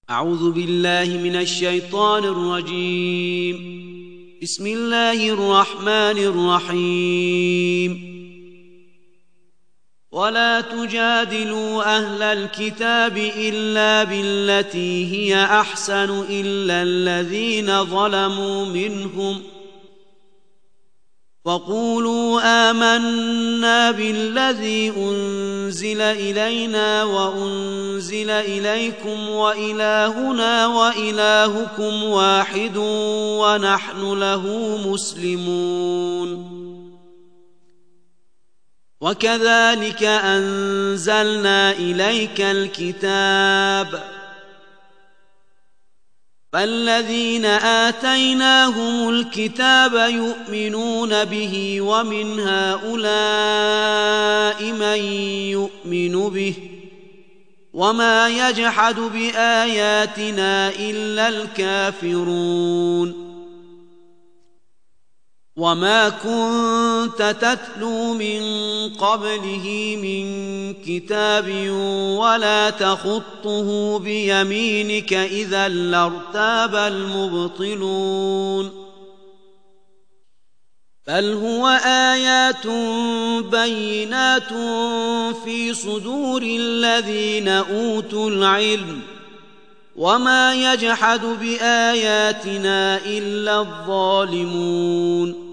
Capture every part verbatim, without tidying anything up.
أعوذ بالله من الشيطان الرجيم. بسم الله الرحمن الرحيم. ولا تجادلوا أهل الكتاب إلا بالتي هي أحسن إلا الذين ظلموا منهم وقولوا آمنا بالذي أنزل إلينا وأنزل إليكم وإلهنا وإلهكم واحد ونحن له مسلمون. وكذلك أنزلنا إليك الكتاب فالذين آتيناهم الكتاب يؤمنون به ومن هؤلاء من يؤمن به وما يجحد بآياتنا إلا الكافرون. وما كنت تتلو من قبله من كتاب ولا تخطه بيمينك إذا لارتاب المبطلون. بل هو آيات بينات في صدور الذين أوتوا العلم وما يجحد بآياتنا إلا الظالمون.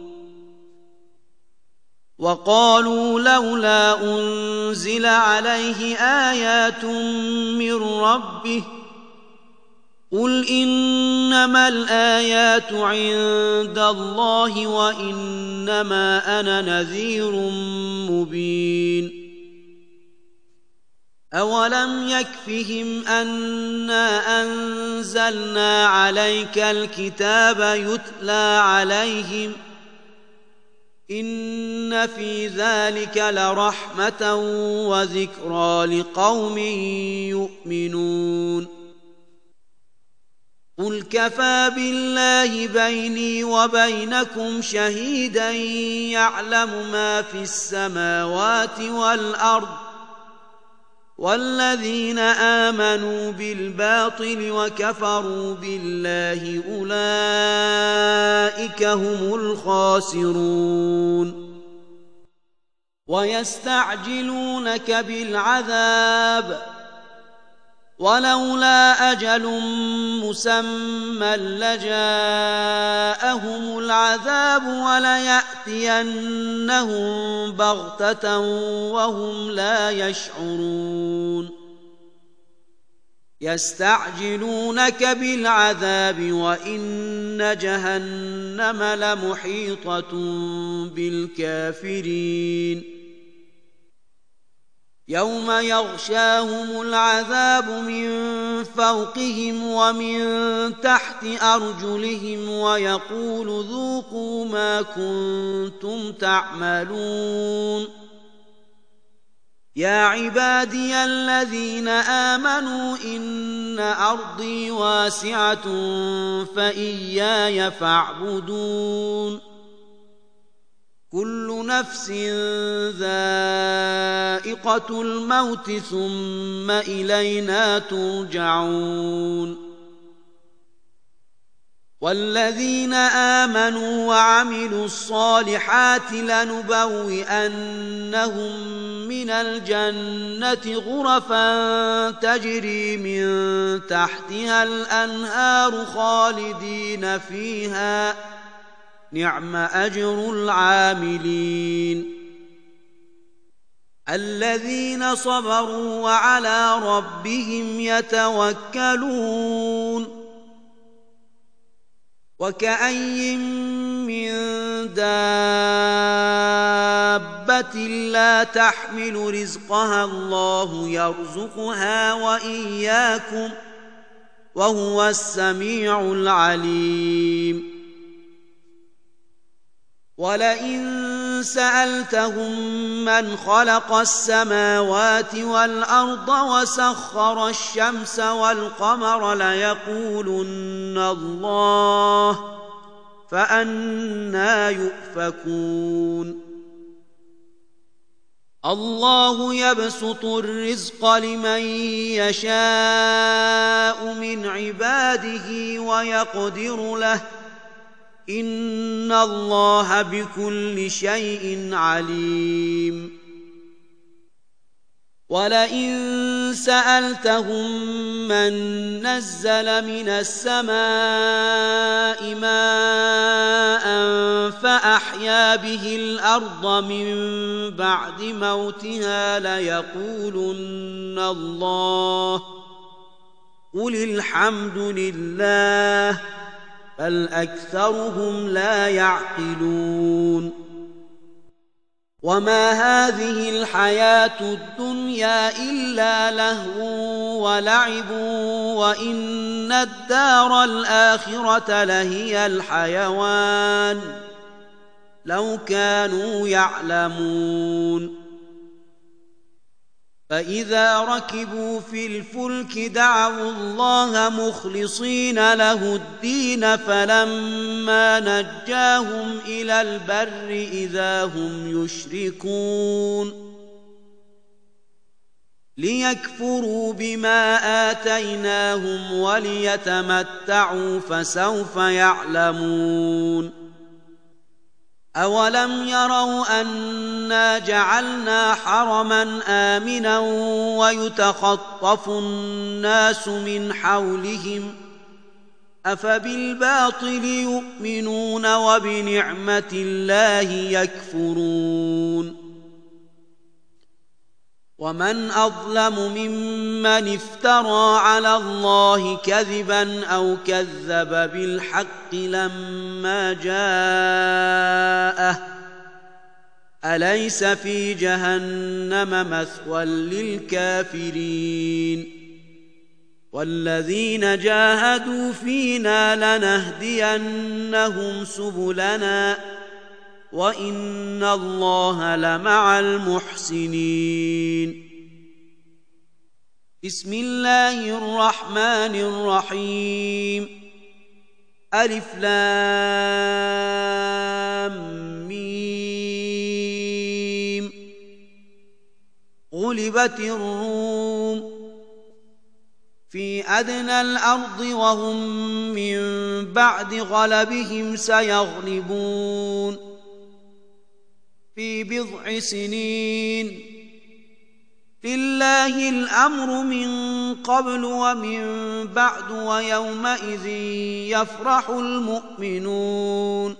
وقالوا لولا أنزل عليه آيات من ربه قل إنما الآيات عند الله وإنما أنا نذير مبين. أولم يكفهم أنا أنزلنا عليك الكتاب يتلى عليهم إن في ذلك لرحمة وذكرى لقوم يؤمنون. قل كفى بالله بيني وبينكم شهيدا يعلم ما في السماوات والأرض والذين آمنوا بالباطل وكفروا بالله أولئك هم الخاسرون. ويستعجلونك بالعذاب ولولا أجل مسمى لجاءهم العذاب وليأتينهم بغتة وهم لا يشعرون. يستعجلونك بالعذاب وإن جهنم لمحيطة بالكافرين. يوم يغشاهم العذاب من فوقهم ومن تحت أرجلهم ويقول ذوقوا ما كنتم تعملون. يا عبادي الذين آمنوا إن أرضي واسعة فإياي فاعبدون. كل نفس ذائقة الموت ثم إلينا ترجعون. والذين آمنوا وعملوا الصالحات لنبوئنهم من الجنة غرفا تجري من تحتها الأنهار خالدين فيها نعم أجر العاملين. الذين صبروا وعلى ربهم يتوكلون. وكأي من دابة لا تحمل رزقها الله يرزقها وإياكم وهو السميع العليم. ولئن سألتهم من خلق السماوات والأرض وسخر الشمس والقمر ليقولن الله فأنى يؤفكون. الله يبسط الرزق لمن يشاء من عباده ويقدر له إن الله بكل شيء عليم ولئن سألتهم من نزل من السماء ماء فأحيا به الأرض من بعد موتها ليقولن الله قل الحمد لله بل أكثرهم لا يعقلون وما هذه الحياة الدنيا إلا لهو ولعب وإن الدار الآخرة لهي الحيوان لو كانوا يعلمون فإذا ركبوا في الفلك دعوا الله مخلصين له الدين فلما نجاهم إلى البر إذا هم يشركون ليكفروا بما آتيناهم وليتمتعوا فسوف يعلمون أولم يروا أنا جعلنا حرما آمنا ويتخطف الناس من حولهم أفبالباطل يؤمنون وبنعمة الله يكفرون ومن أظلم ممن افترى على الله كذبا أو كذب بالحق لما جاءه أليس في جهنم مثوى للكافرين والذين جاهدوا فينا لنهدينهم سبلنا وإن الله لمع المحسنين بسم الله الرحمن الرحيم ألف لام ميم غلبت الروم في أدنى الأرض وهم من بعد غلبهم سيغلبون في بضع سنين لله الأمر من قبل ومن بعد ويومئذ يفرح المؤمنون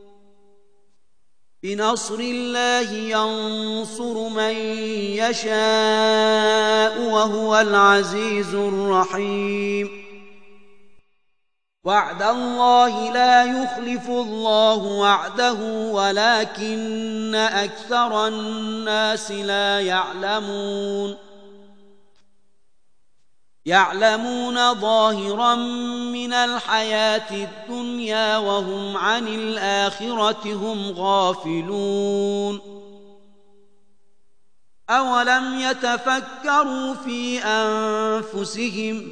بنصر الله ينصر من يشاء وهو العزيز الرحيم وعد الله لا يخلف الله وعده ولكن أكثر الناس لا يعلمون يعلمون ظاهرا من الحياة الدنيا وهم عن الآخرة هم غافلون أولم يتفكروا في أنفسهم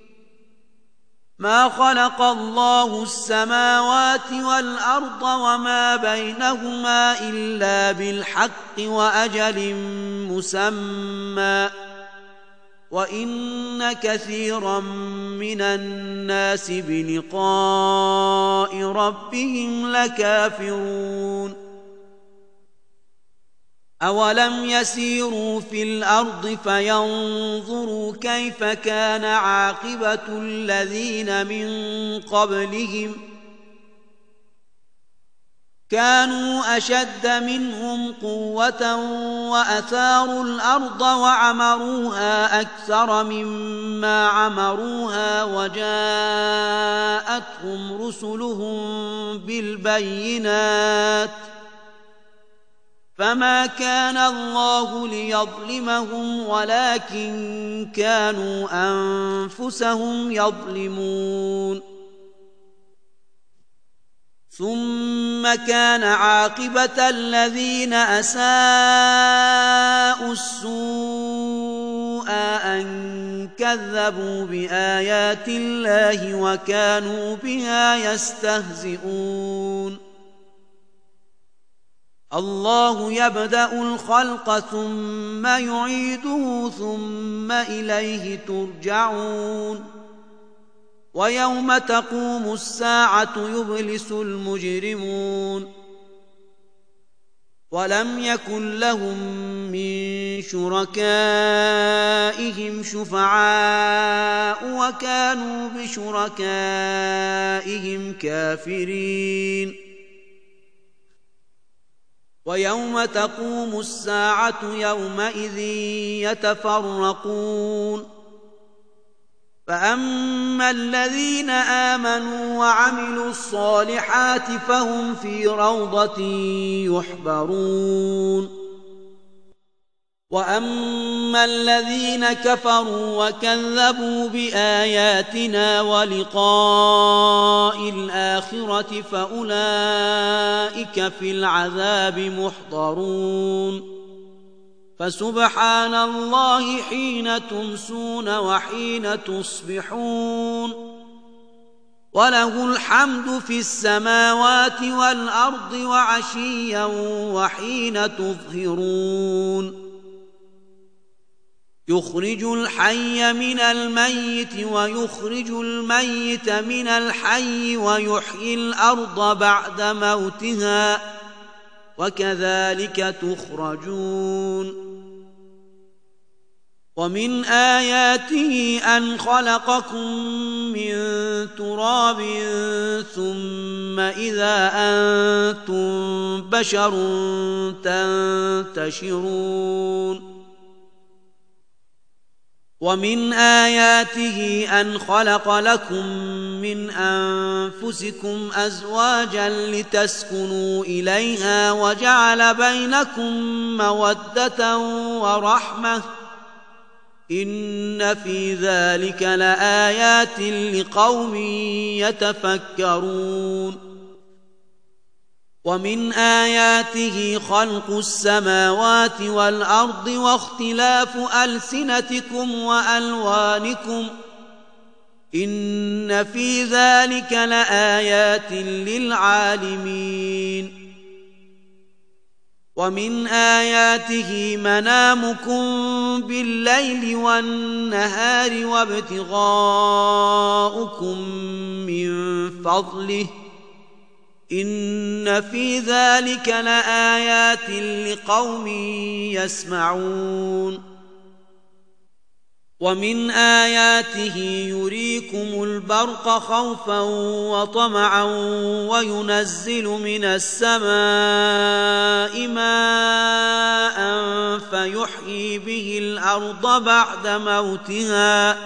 ما خلق الله السماوات والأرض وما بينهما إلا بالحق وأجل مسمى وإن كثيرا من الناس بلقاء ربهم لكافرون أولم يسيروا في الأرض فينظروا كيف كان عاقبة الذين من قبلهم كانوا أشد منهم قوة وأثاروا الأرض وعمروها أكثر مما عمروها وجاءتهم رسلهم بالبينات فما كان الله ليظلمهم ولكن كانوا أنفسهم يظلمون ثم كان عاقبة الذين أساءوا السوء أن كذبوا بآيات الله وكانوا بها يستهزئون الله يبدأ الخلق ثم يعيده ثم إليه ترجعون ويوم تقوم الساعة يبلس المجرمون ولم يكن لهم من شركائهم شفعاء وكانوا بشركائهم كافرين ويوم تقوم الساعة يومئذ يتفرقون فأما الذين آمنوا وعملوا الصالحات فهم في روضة يحبرون وأما الذين كفروا وكذبوا بآياتنا ولقاء الآخرة فأولئك في العذاب محضرون فسبحان الله حين تمسون وحين تصبحون وله الحمد في السماوات والأرض وعشيا وحين تظهرون يخرج الحي من الميت ويخرج الميت من الحي ويحيي الأرض بعد موتها وكذلك تخرجون ومن آياته أن خلقكم من تراب ثم إذا أنتم بشر تنتشرون ومن آياته أن خلق لكم من أنفسكم أزواجا لتسكنوا إليها وجعل بينكم مودة ورحمة إن في ذلك لآيات لقوم يتفكرون ومن آياته خلق السماوات والأرض واختلاف ألسنتكم وألوانكم إن في ذلك لآيات للعالمين ومن آياته منامكم بالليل والنهار وابتغاؤكم من فضله إن في ذلك لآيات لقوم يسمعون ومن آياته يريكم البرق خوفا وطمعا وينزل من السماء ماء فيحيي به الأرض بعد موتها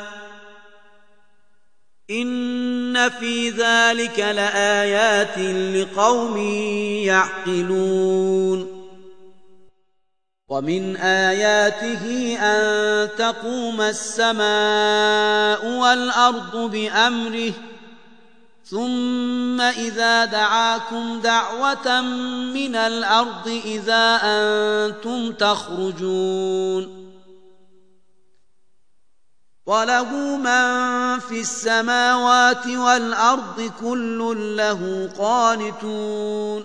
إن في ذلك لآيات لقوم يعقلون ومن آياته أن تقوم السماء والأرض بأمره ثم إذا دعاكم دعوة من الأرض إذا أنتم تخرجون وله من في السماوات والأرض كل له قانتون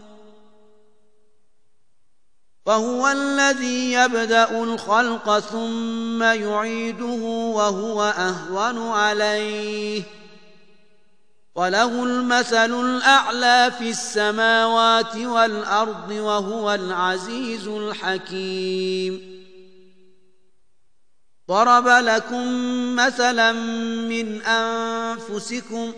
وهو الذي يبدأ الخلق ثم يعيده وهو أهون عليه وله المثل الأعلى في السماوات والأرض وهو العزيز الحكيم ضرب لكم مثلا من أنفسكم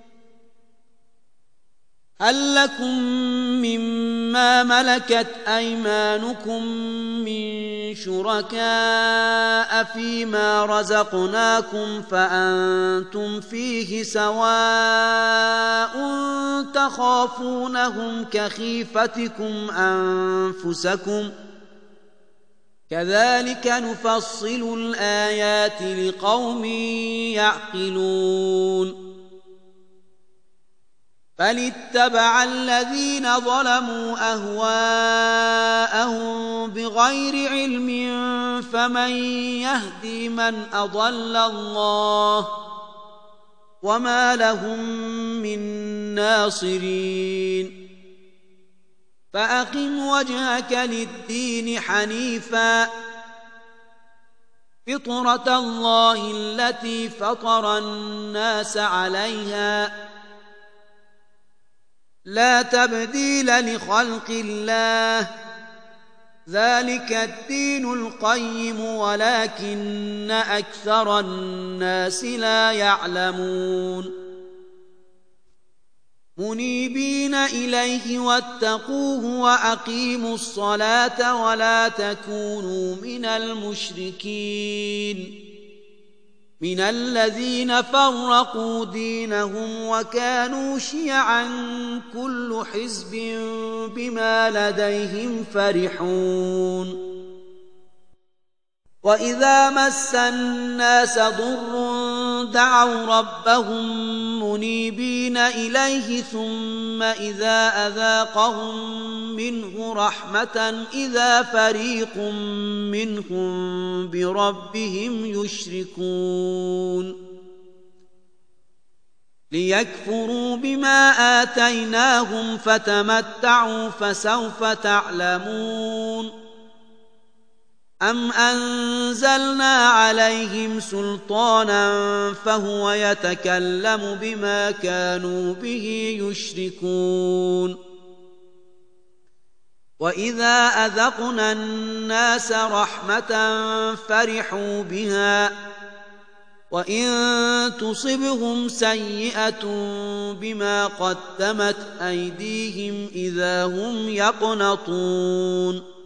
هل لكم مما ملكت أيمانكم من شركاء فيما رزقناكم فأنتم فيه سواء تخافونهم كخيفتكم أنفسكم كذلك نفصل الآيات لقوم يعقلون بل اتبع الذين ظلموا أهواءهم بغير علم فمن يهدي من أضل الله وما لهم من ناصرين فأقم وجهك للدين حنيفا فطرة الله التي فطر الناس عليها لا تبديل لخلق الله ذلك الدين القيم ولكن أكثر الناس لا يعلمون منيبين إليه واتقوه وأقيموا الصلاة ولا تكونوا من المشركين من الذين فرقوا دينهم وكانوا شيعا كل حزب بما لديهم فرحون وإذا مس الناس ضر دعوا ربهم منيبين إليه ثم إذا أذاقهم منه رحمة إذا فريق منهم بربهم يشركون ليكفروا بما آتيناهم فتمتعوا فسوف تعلمون أم أنزلنا عليهم سلطانا فهو يتكلم بما كانوا به يشركون وإذا أذقنا الناس رحمة فرحوا بها وإن تصبهم سيئة بما قدمت أيديهم إذا هم يقنطون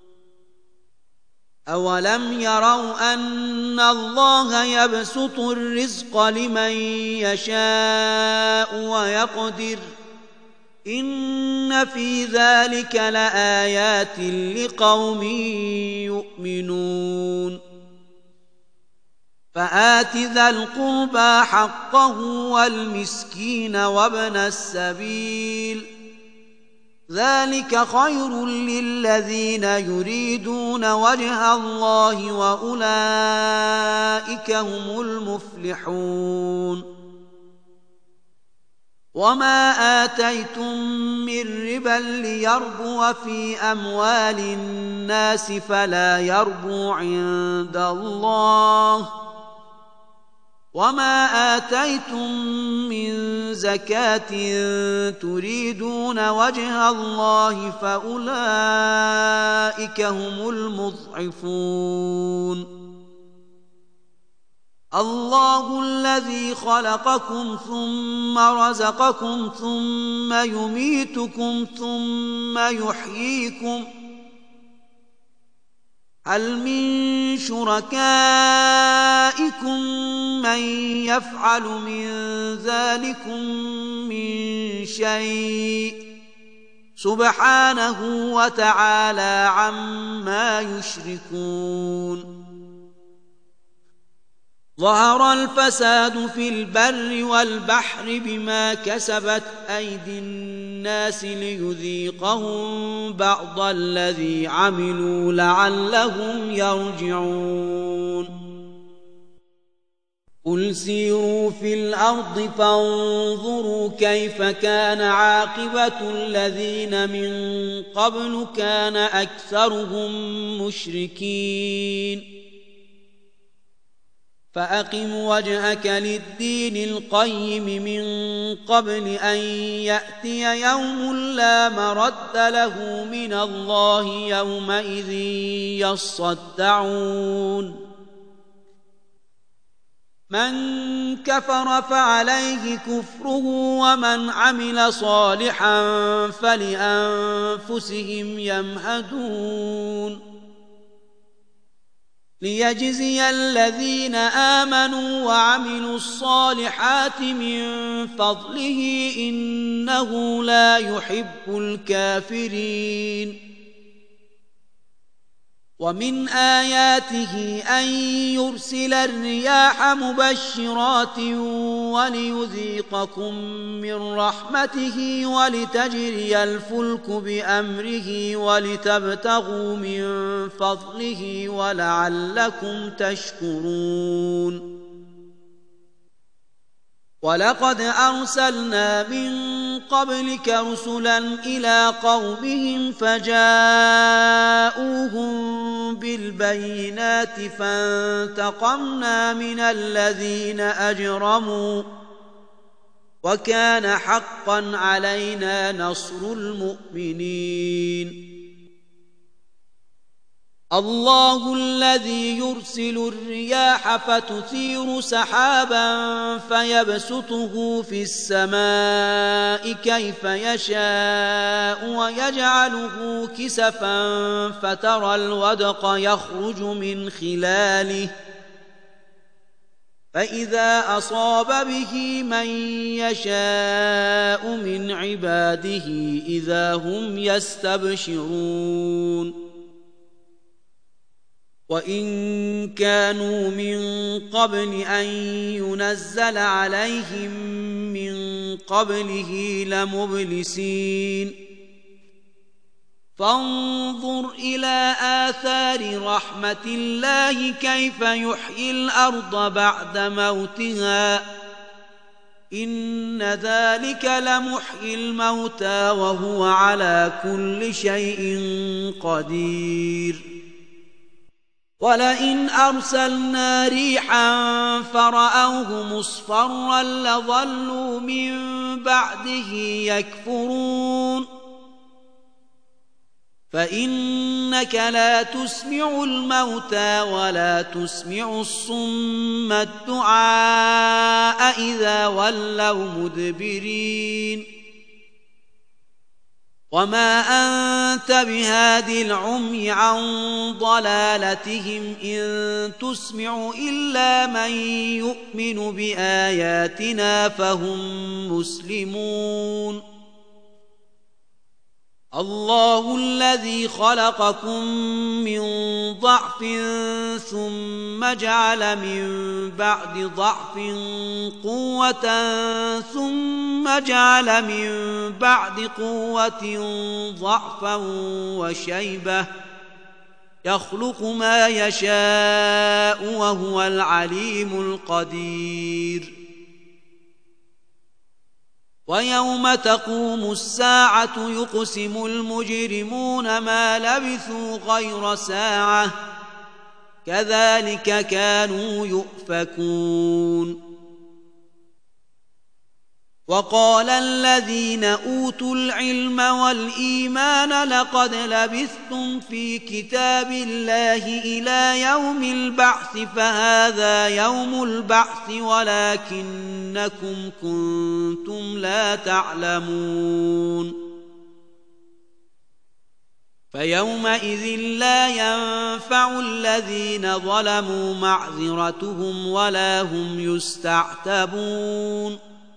أولم يروا أن الله يبسط الرزق لمن يشاء ويقدر إن في ذلك لآيات لقوم يؤمنون فآت ذا القربى حقه والمسكين وابن السبيل ذلك خير للذين يريدون وجه الله وأولئك هم المفلحون وما آتيتم من ربا ليربو في أموال الناس فلا يربو عند الله وما آتيتم من زكاة تريدون وجه الله فأولئك هم المضعفون الله الذي خلقكم ثم رزقكم ثم يميتكم ثم يحييكم هل من شركائكم من يفعل من ذلكم من شيء سبحانه وتعالى عما يشركون ظهر الفساد في البر والبحر بما كسبت أيدي الناس ليذيقهم بعض الذي عملوا لعلهم يرجعون قل سيروا في الأرض فانظروا كيف كان عاقبة الذين من قبل كان أكثرهم مشركين فأقم وجهك للدين القيم من قبل أن يأتي يوم لا مرد له من الله يومئذ يصدعون من كفر فعليه كفره ومن عمل صالحا فلأنفسهم يمهدون ليجزي الذين آمنوا وعملوا الصالحات من فضله إنه لا يحب الكافرين ومن آياته أن يرسل الرياح مبشرات وليذيقكم من رحمته ولتجري الفلك بأمره ولتبتغوا من فضله ولعلكم تشكرون ولقد أرسلنا من قبلك رسلا إلى قومهم فجاءوهم بالبينات فانتقمنا من الذين أجرموا وكان حقا علينا نصر المؤمنين الله الذي يرسل الرياح فتثير سحابا فيبسطه في السماء كيف يشاء ويجعله كسفا فترى الودق يخرج من خلاله فإذا أصاب به من يشاء من عباده إذا هم يستبشرون وإن كانوا من قبل أن ينزل عليهم من قبله لمبلسين فانظر إلى آثار رحمة الله كيف يحيي الأرض بعد موتها إن ذلك لمحيي الموتى وهو على كل شيء قدير ولئن أرسلنا ريحا فرأوه مصفرا لظلوا من بعده يكفرون فإنك لا تسمع الموتى ولا تسمع الصم الدعاء إذا ولوا مدبرين وما أنت بهاد العمي عن ضلالتهم إن تسمع إلا من يؤمن بآياتنا فهم مسلمون الله الذي خلقكم من ضعف ثم جعل من بعد ضعف قوة ثم جعل من بعد قوة ضعفا وشيبة يخلق ما يشاء وهو العليم القدير ويوم تقوم الساعة يقسم المجرمون ما لبثوا غير ساعة كذلك كانوا يؤفكون وقال الذين أوتوا العلم والإيمان لقد لبثتم في كتاب الله إلى يوم البعث فهذا يوم البعث ولكنكم كنتم لا تعلمون فيومئذ لا ينفع الذين ظلموا معذرتهم ولا هم يستعتبون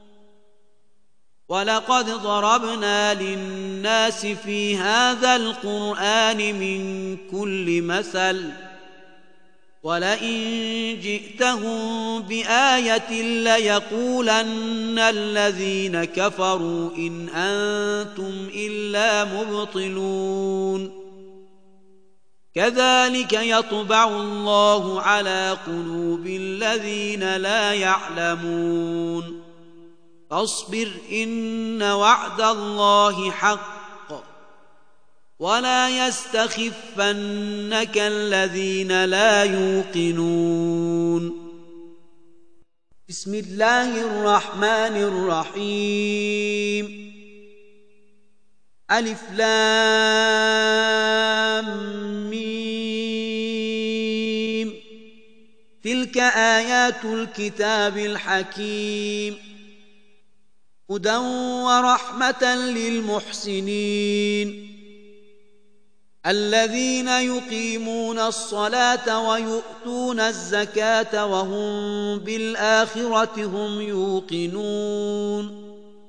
ولقد ضربنا للناس في هذا القرآن من كل مثل ولئن جئتهم بآية ليقولن الذين كفروا إن أنتم إلا مبطلون كذلك يطبع الله على قلوب الذين لا يعلمون فاصبر إن وعد الله حق ولا يستخفنك الذين لا يوقنون بسم الله الرحمن الرحيم ألف لام ميم تلك آيات الكتاب الحكيم هدى ورحمة للمحسنين الذين يقيمون الصلاة ويؤتون الزكاة وهم بالآخرة هم يوقنون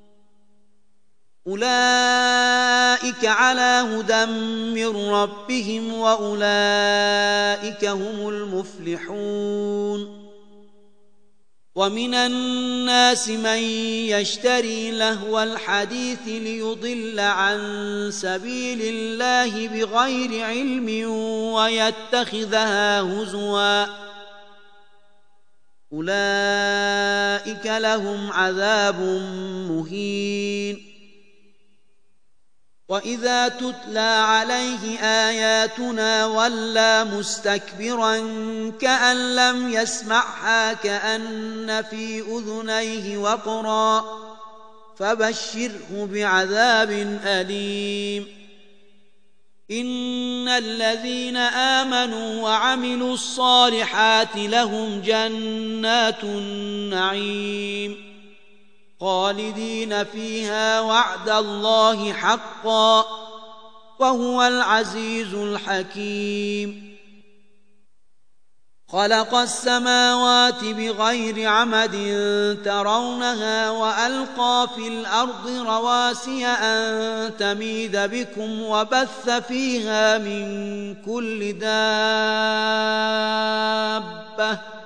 أولئك على هدى من ربهم وأولئك هم المفلحون ومن الناس من يشتري لهو الحديث ليضل عن سبيل الله بغير علم ويتخذها هزوا أولئك لهم عذاب مهين وإذا تتلى عليه آياتنا ولى مستكبرا كأن لم يسمعها كأن في أذنيه وقرا فبشره بعذاب أليم إن الذين آمنوا وعملوا الصالحات لهم جنات النعيم خالدين فيها وعد الله حقا وهو العزيز الحكيم خلق السماوات بغير عمد ترونها وألقى في الأرض رواسي أن تميد بكم وبث فيها من كل دابة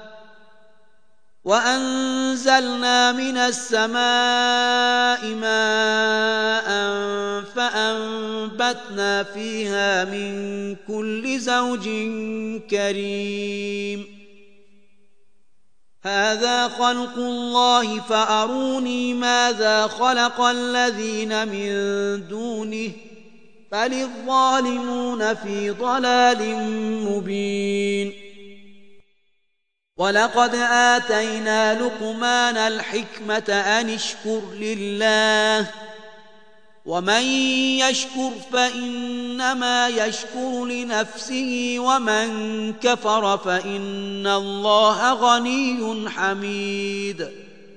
وأنزلنا من السماء ماء فأنبتنا فيها من كل زوج كريم هذا خلق الله فأروني ماذا خلق الذين من دونه بل الظالمون في ضلال مبين ولقد آتينا لقمان الحكمة أن اشكر لله ومن يشكر فإنما يشكر لنفسه ومن كفر فإن الله غني حميد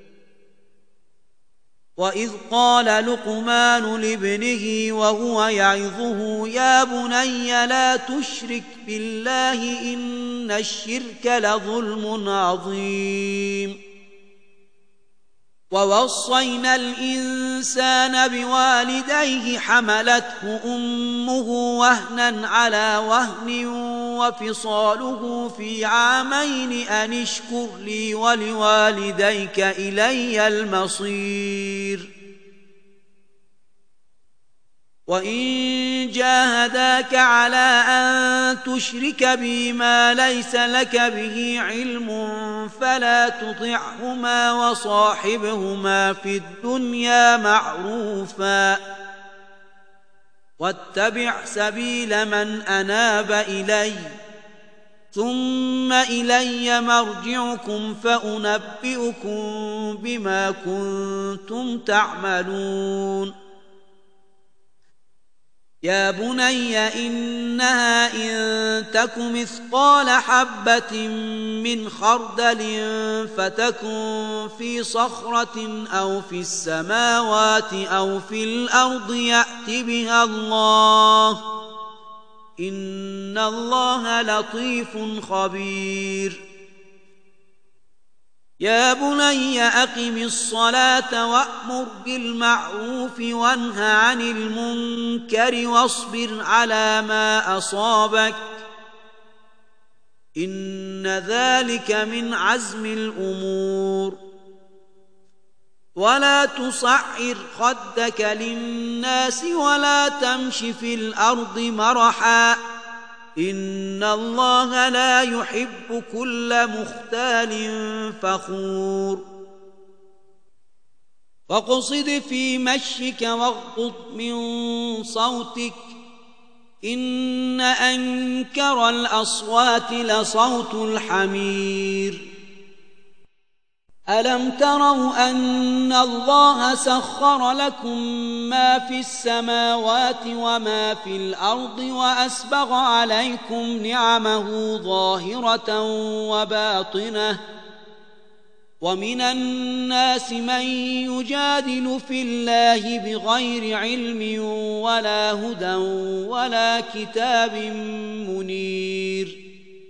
وإذ قال لقمان لابنه وهو يعظه يا بني لا تشرك بالله إن الشرك لظلم عظيم ووصينا الإنسان بوالديه حملته أمه وهنا على وهن وفصاله في عامين أن اشكر لي ولوالديك إلي المصير وإن جاهداك على أن تشرك بي ما ليس لك به علم فلا تطعهما وصاحبهما في الدنيا معروفا واتبع سبيل من أناب إلي ثم إلي مرجعكم فأنبئكم بما كنتم تعملون يا بني إنها إن تك مثقال حبة من خردل فتكن في صخرة أو في السماوات أو في الأرض يأت بها الله إن الله لطيف خبير يا بني أقم الصلاة وأمر بالمعروف وانه عن المنكر واصبر على ما أصابك إن ذلك من عزم الأمور ولا تصعر خدك للناس ولا تمش في الأرض مرحا إن الله لا يحب كل مختال فخور فاقصد في مشيك واغضض من صوتك إن أنكر الأصوات لصوت الحمير ألم تروا أن الله سخر لكم ما في السماوات وما في الأرض وأسبغ عليكم نعمه ظاهرة وباطنة ومن الناس من يجادل في الله بغير علم ولا هدى ولا كتاب منير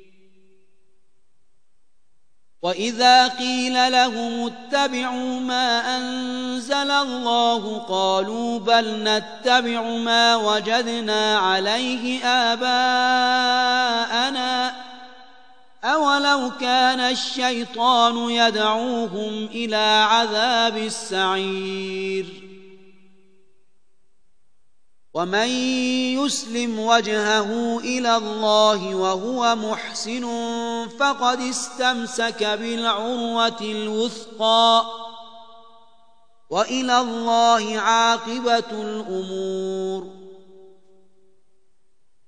وإذا قيل لهم اتبعوا ما أنزل الله قالوا بل نتبع ما وجدنا عليه آباءنا أولو كان الشيطان يدعوهم إلى عذاب السعير ومن يسلم وجهه إلى الله وهو محسن فقد استمسك بالعروة الوثقى وإلى الله عاقبة الأمور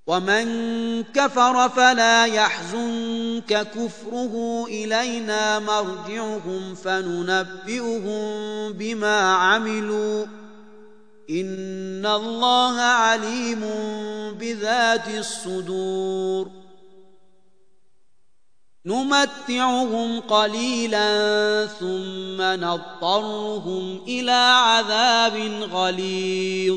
ومن كفر فلا يحزنك كفره إلينا مرجعهم فننبئهم بما عملوا إن الله عليم بذات الصدور نمتعهم قليلا ثم نضطرهم إلى عذاب غليظ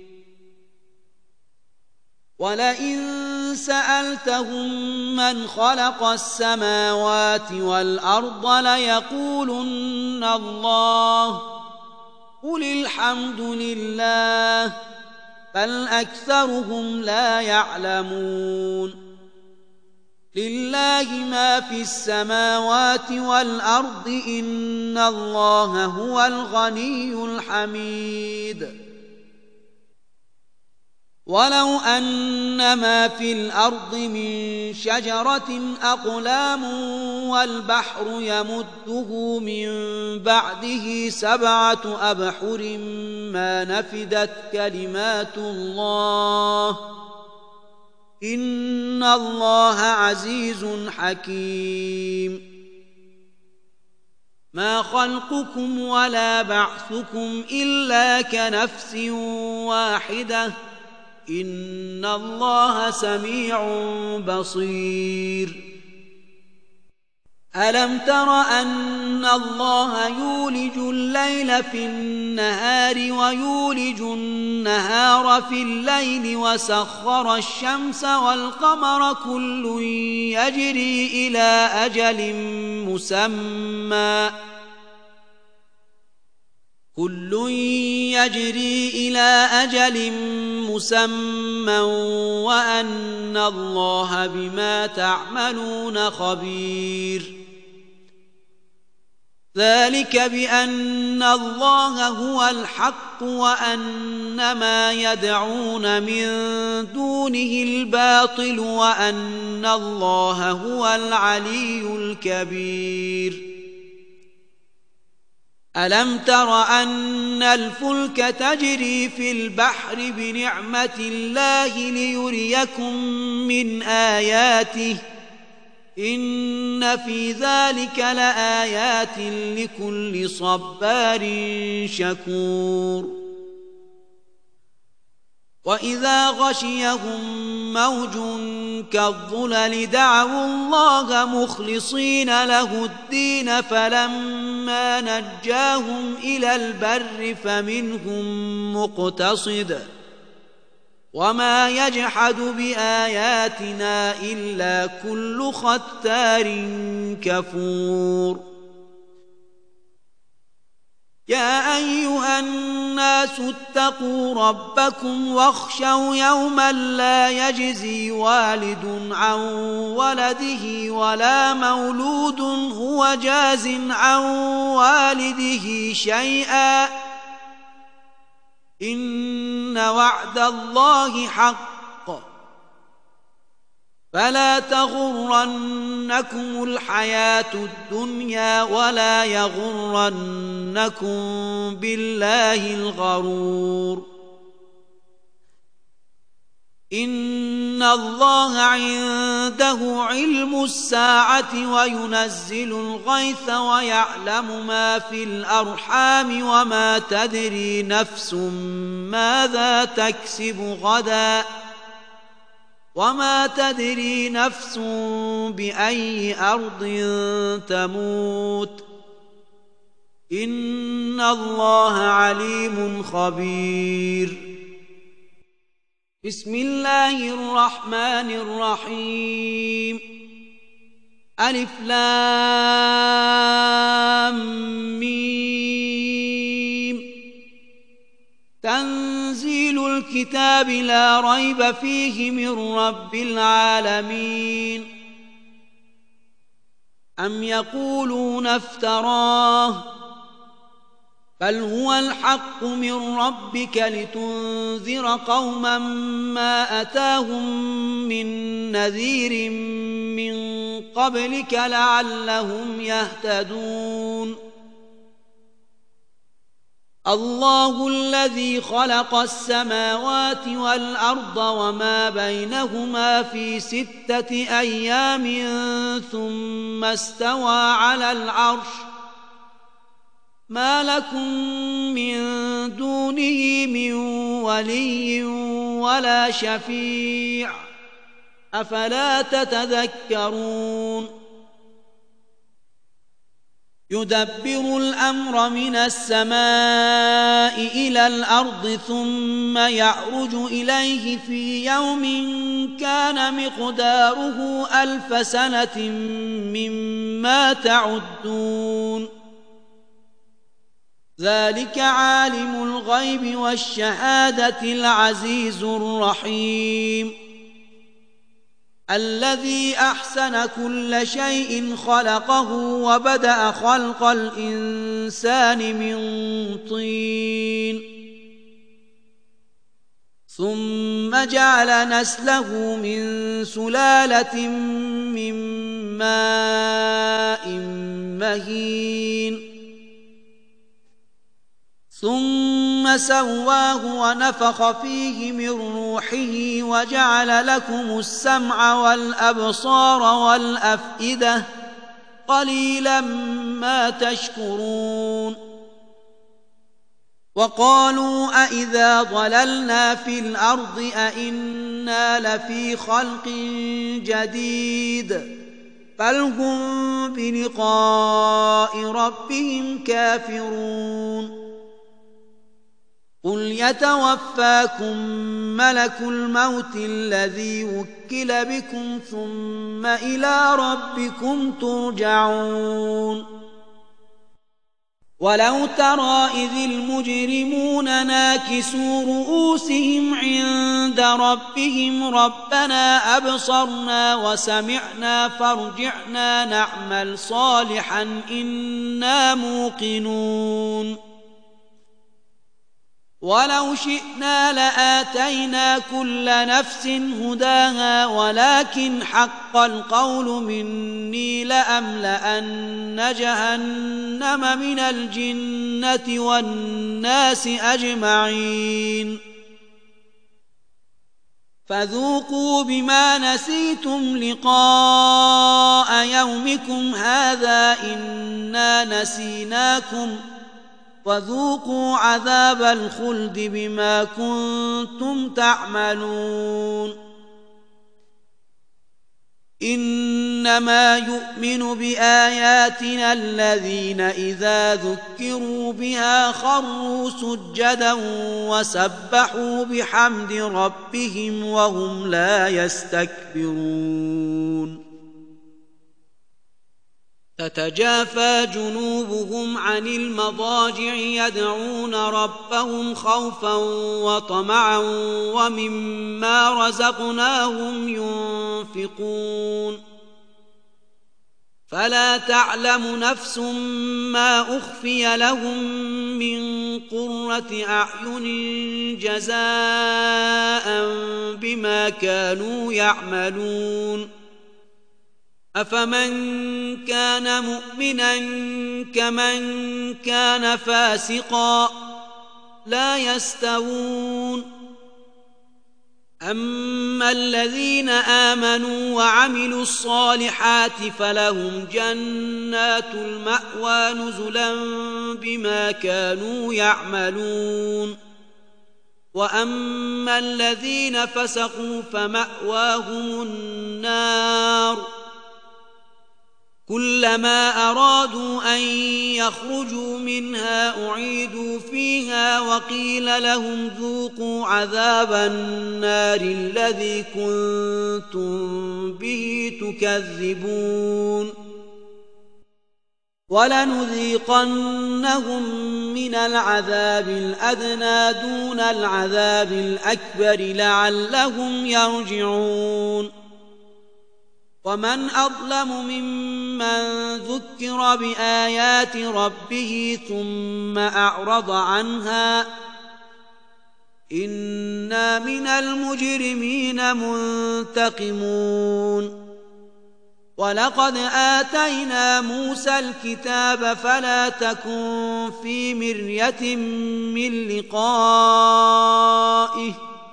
ولئن سألتهم من خلق السماوات والأرض ليقولن الله قل الحمد لله بل أكثرهم لا يعلمون لله ما في السماوات والأرض إن الله هو الغني الحميد ولو أن ما في الأرض من شجرة أقلام والبحر يمده من بعده سبعة أبحر ما نفدت كلمات الله إن الله عزيز حكيم ما خلقكم ولا بعثكم إلا كنفس واحدة إن الله سميع بصير ألم تر أن الله يولج الليل في النهار ويولج النهار في الليل وسخر الشمس والقمر كل يجري إلى أجل مسمى كل يجري إلى أجل مسمى وأن الله بما تعملون خبير ذلك بأن الله هو الحق وأن ما يدعون من دونه الباطل وأن الله هو العلي الكبير ألم تر أن الفلك تجري في البحر بنعمة الله ليريكم من آياته إن في ذلك لآيات لكل صبار شكور وإذا غشيهم موج كالظلل دعوا الله مخلصين له الدين فلما نجاهم إلى البر فمنهم مقتصد وما يجحد بآياتنا إلا كل ختار كفور يا أيها الناس اتقوا ربكم واخشوا يوما لا يجزي والد عن ولده ولا مولود هو جاز عن والده شيئا إن وعد الله حق فلا تغرنكم الحياة الدنيا ولا يغرنكم بالله الغرور إن الله عنده علم الساعة وينزل الغيث ويعلم ما في الأرحام وما تدري نفس ماذا تكسب غدا وما تدري نفس بأي أرض تموت إن الله عليم خبير بسم الله الرحمن الرحيم ألف لام ميم تنزيل الكتاب لا ريب فيه من رب العالمين أم يقولون افتراه بل هو الحق من ربك لتنذر قوما ما أتاهم من نذير من قبلك لعلهم يهتدون الله الذي خلق السماوات والأرض وما بينهما في ستة أيام ثم استوى على العرش ما لكم من دونه من ولي ولا شفيع أفلا تتذكرون يدبر الأمر من السماء إلى الأرض ثم يعرج إليه في يوم كان مقداره ألف سنة مما تعدون ذلك عالم الغيب والشهادة العزيز الرحيم الذي أحسن كل شيء خلقه وبدأ خلق الإنسان من طين ثم جعل نسله من سلالة من ماء مهين ثم سواه ونفخ فيه من روحه وجعل لكم السمع والأبصار والأفئدة قليلا ما تشكرون وقالوا أإذا ضللنا في الأرض أإنا لفي خلق جديد بل هم بلقاء ربهم كافرون قل يتوفاكم ملك الموت الذي وكل بكم ثم إلى ربكم ترجعون ولو ترى إذ المجرمون ناكسوا رؤوسهم عند ربهم ربنا أبصرنا وسمعنا فارجعنا نعمل صالحا إنا موقنون ولو شئنا لآتينا كل نفس هداها ولكن حق القول مني لأملأن جهنم من الجنة والناس أجمعين فذوقوا بما نسيتم لقاء يومكم هذا إنا نسيناكم وذوقوا عذاب الخلد بما كنتم تعملون إنما يؤمن بآياتنا الذين إذا ذكروا بها خروا سجدا وسبحوا بحمد ربهم وهم لا يستكبرون تتجافى جنوبهم عن المضاجع يدعون ربهم خوفا وطمعا ومما رزقناهم ينفقون فلا تعلم نفس ما أخفي لهم من قرة أعين جزاء بما كانوا يعملون أفمن كان مؤمنا كمن كان فاسقا لا يستوون أما الذين آمنوا وعملوا الصالحات فلهم جنات المأوى نزلا بما كانوا يعملون وأما الذين فسقوا فمأواهم النار كلما أرادوا أن يخرجوا منها أعيدوا فيها وقيل لهم ذوقوا عذاب النار الذي كنتم به تكذبون ولنذيقنهم من العذاب الأدنى دون العذاب الأكبر لعلهم يرجعون ومن أظلم ممن ذكر بآيات ربه ثم أعرض عنها إنا من المجرمين منتقمون ولقد آتينا موسى الكتاب فلا تكن في مرية من لقائه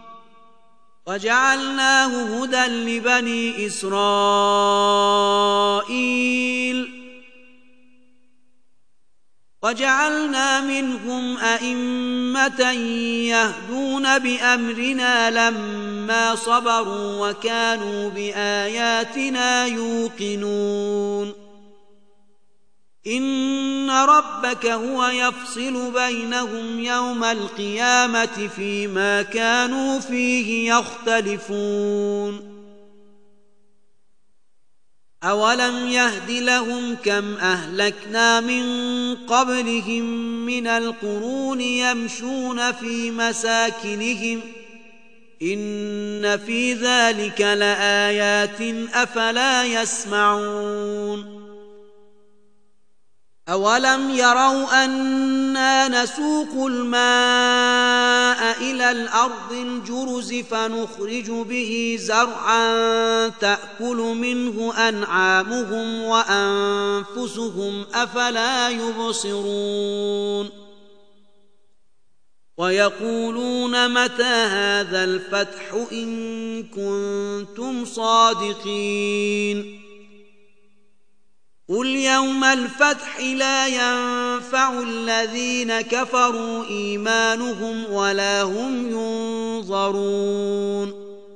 وجعلناه هدى لبني إسرائيل وجعلنا منهم أئمة يهدون بأمرنا لما صبروا وكانوا بآياتنا يوقنون إن ربك هو يفصل بينهم يوم القيامة فيما كانوا فيه يختلفون أولم يهد لهم كم أهلكنا من قبلهم من القرون يمشون في مساكنهم إن في ذلك لآيات أفلا يسمعون أولم يروا أنا نسوق الماء إلى الأرض الجرز فنخرج به زرعا تأكل منه أنعامهم وأنفسهم أفلا يبصرون ويقولون متى هذا الفتح إن كنتم صادقين قل يوم الفتح لا ينفع الذين كفروا إيمانهم ولا هم ينظرون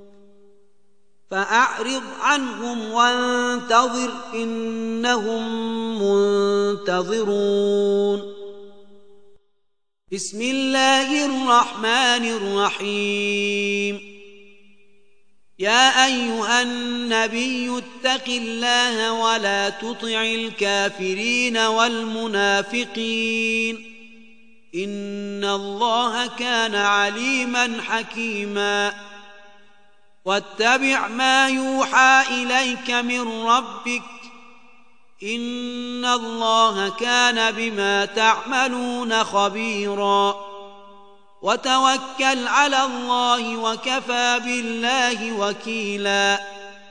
فأعرض عنهم وانتظر إنهم منتظرون بسم الله الرحمن الرحيم يا أيها النبي اتق الله ولا تطع الكافرين والمنافقين إن الله كان عليما حكيما واتبع ما يوحى إليك من ربك إن الله كان بما تعملون خبيرا وتوكل على الله وكفى بالله وكيلا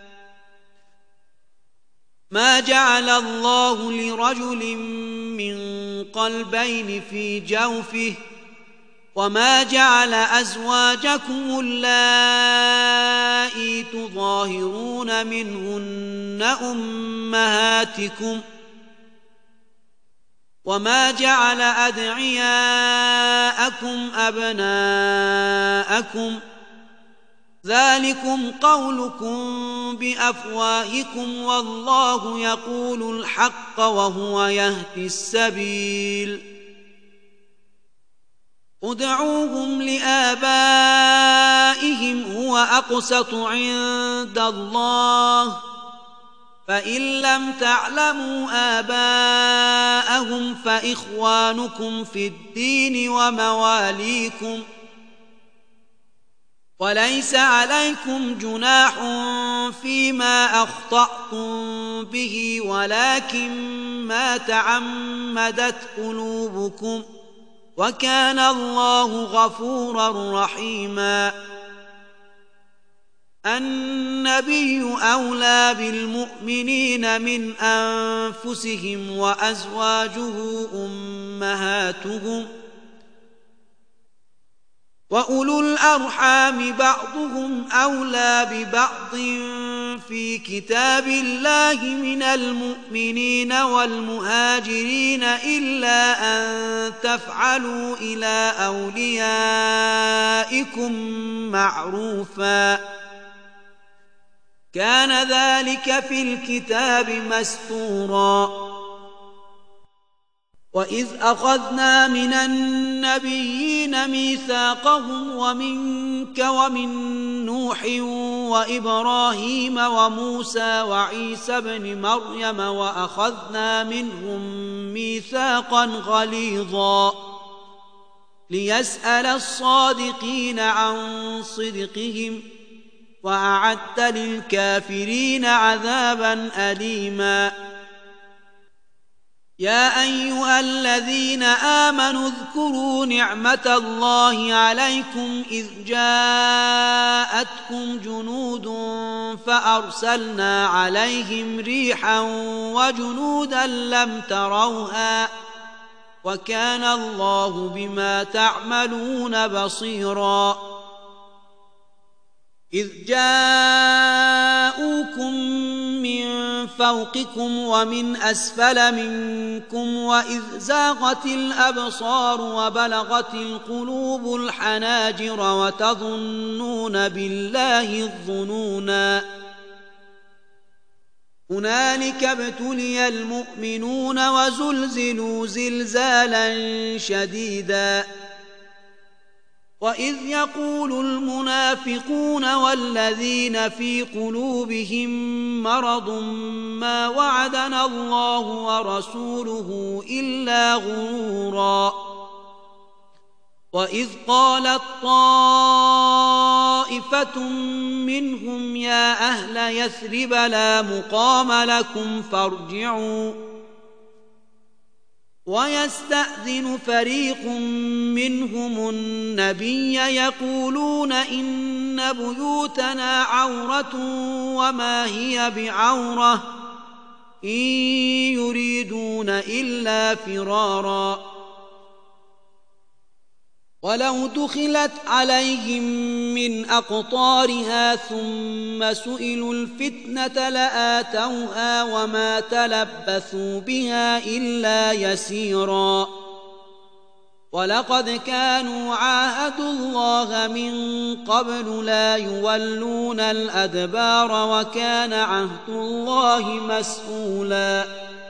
ما جعل الله لرجل من قلبين في جوفه وما جعل أزواجكم اللائي تظاهرون منهن أمهاتكم وما جعل أدعياءكم أبناءكم ذلكم قولكم بأفواهكم والله يقول الحق وهو يهدي السبيل ادعوهم لآبائهم هو أقسط عند الله فإن لم تعلموا آباءهم فإخوانكم في الدين ومواليكم وليس عليكم جناح فيما أخطأتم به ولكن ما تعمدت قلوبكم وكان الله غفورا رحيما النبي أولى بالمؤمنين من أنفسهم وأزواجه أمهاتهم وأولو الأرحام بعضهم أولى ببعض في كتاب الله من المؤمنين والمهاجرين إلا أن تفعلوا إلى أوليائكم معروفا كان ذلك في الكتاب مسطورا وإذ أخذنا من النبيين ميثاقهم ومنك ومن نوح وإبراهيم وموسى وعيسى بن مريم وأخذنا منهم ميثاقا غليظا ليسأل الصادقين عن صدقهم وأعد للكافرين عذابا أليما يا أيها الذين آمنوا اذكروا نعمة الله عليكم إذ جاءتكم جنود فأرسلنا عليهم ريحا وجنودا لم تروها وكان الله بما تعملون بصيرا إذ جاءوكم من فوقكم ومن أسفل منكم وإذ زاغت الأبصار وبلغت القلوب الحناجر وتظنون بالله الظنونا هنالك ابتلي المؤمنون وزلزلوا زلزالا شديدا وإذ يقول المنافقون والذين في قلوبهم مرض ما وعدنا الله ورسوله إلا غرورا وإذ قالت طائفة منهم يا أهل يثرب لا مقام لكم فارجعوا ويستأذن فريق منهم النبي يقولون إن بيوتنا عورة وما هي بعورة إن يريدون إلا فرارا ولو دخلت عليهم من أقطارها ثم سئلوا الفتنة لآتوها وما تلبثوا بها إلا يسيرا ولقد كانوا عاهدوا الله من قبل لا يولون الأدبار وكان عهد الله مسؤولا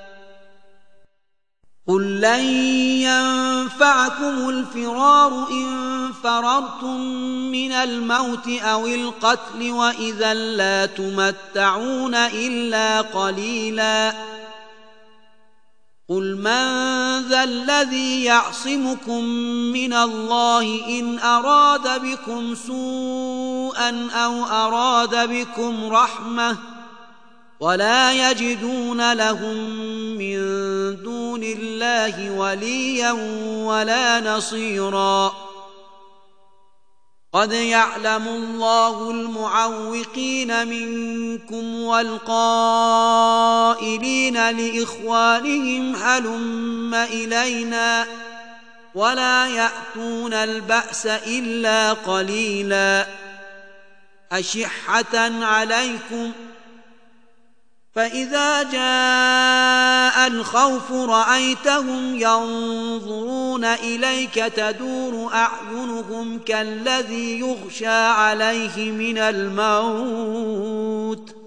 قل لن ينفعكم الفرار إن فررتم من الموت أو القتل وإذا لا تمتعون إلا قليلا قل من ذا الذي يعصمكم من الله إن أراد بكم سوءا أو أراد بكم رحمة ولا يجدون لهم من دون الله وليا ولا نصيرا قد يعلم الله المعوقين منكم والقائلين لإخوانهم هلم إلينا ولا يأتون البأس إلا قليلا أشحة عليكم فإذا جاء الخوف رأيتهم ينظرون إليك تدور أعينهم كالذي يغشى عليه من الموت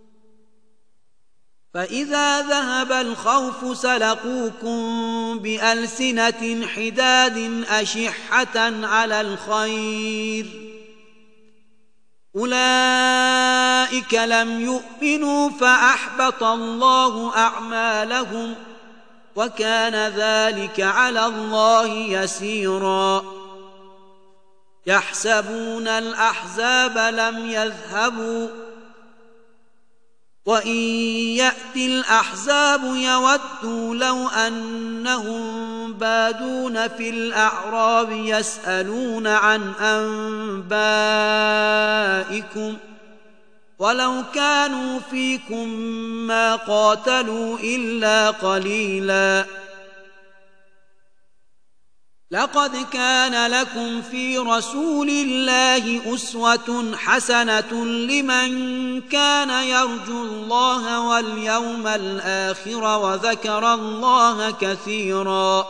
فإذا ذهب الخوف سلقوكم بألسنة حداد أشحة على الخير أولئك لم يؤمنوا فأحبط الله أعمالهم وكان ذلك على الله يسيرا يحسبون الأحزاب لم يذهبوا وإن يأتي الأحزاب يودوا لو أنهم بادون في الأعراب يسألون عن أنبائكم ولو كانوا فيكم ما قاتلوا إلا قليلا لقد كان لكم في رسول الله أسوة حسنة لمن كان يرجو الله واليوم الآخر وذكر الله كثيرا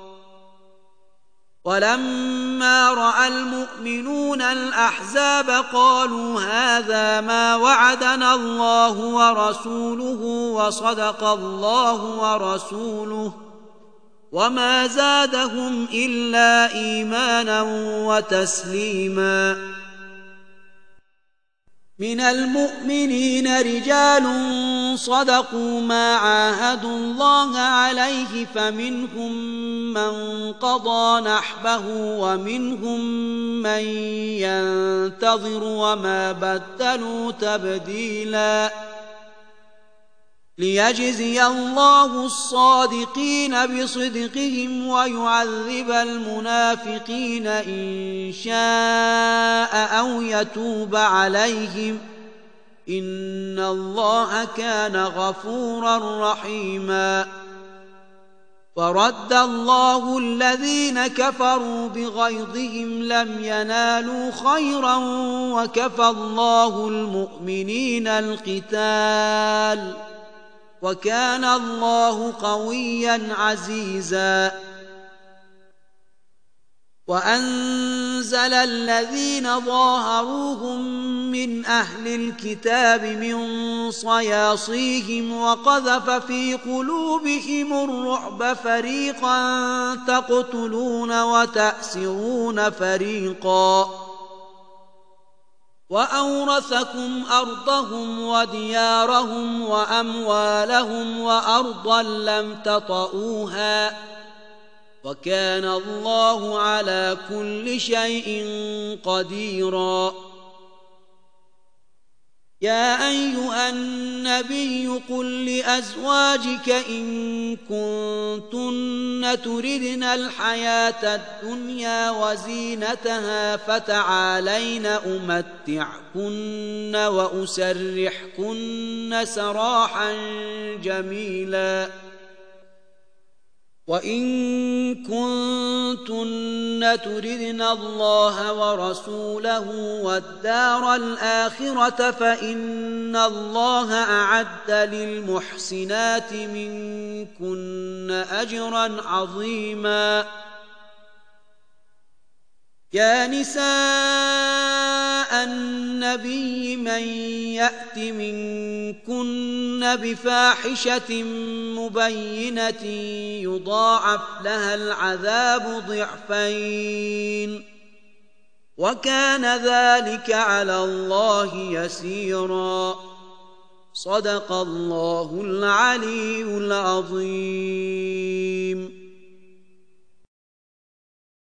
ولما رأى المؤمنون الأحزاب قالوا هذا ما وعدنا الله ورسوله وصدق الله ورسوله وما زادهم إلا إيمانا وتسليما من المؤمنين رجال صدقوا ما عاهدوا الله عليه فمنهم من قضى نحبه ومنهم من ينتظر وما بدلوا تبديلا ليجزي الله الصادقين بصدقهم ويعذب المنافقين إن شاء أو يتوب عليهم إن الله كان غفورا رحيما. ورد الله الذين كفروا بغيظهم لم ينالوا خيرا وكفى الله المؤمنين القتال وكان الله قويا عزيزا. وأنزل الذين ظاهروهم من أهل الكتاب من صياصيهم وقذف في قلوبهم الرعب فريقا تقتلون وتأسرون فريقا وأورثكم أرضهم وديارهم وأموالهم وأرضا لم تطئوها وكان الله على كل شيء قديرا. يا أيها النبي قل لأزواجك إن كنتن تردن الحياة الدنيا وزينتها فتعالين أمتعكن وأسرحكن سراحا جميلا. وإن كنتن تردن الله ورسوله والدار الآخرة فإن الله أعد للمحسنات منكن أجرا عظيما. يا نساء النبي من يأت منكن بفاحشة مبينة يضاعف لها العذاب ضعفين وكان ذلك على الله يسيرا. صدق الله العلي العظيم.